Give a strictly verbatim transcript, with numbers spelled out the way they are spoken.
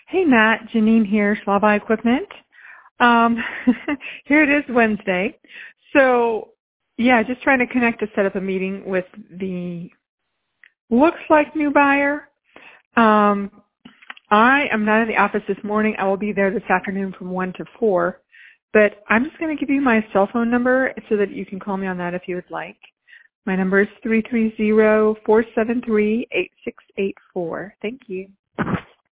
Hey, Matt. Janine here, Slava Equipment. Um, here it is Wednesday. So, yeah, just trying to connect to set up a meeting with the looks like new buyer. Um, I am not in the office this morning. I will be there this afternoon from one to four. But I'm just going to give you my cell phone number so that you can call me on that if you would like. My number is three three zero, four seven three, eight six eight four. Thank you.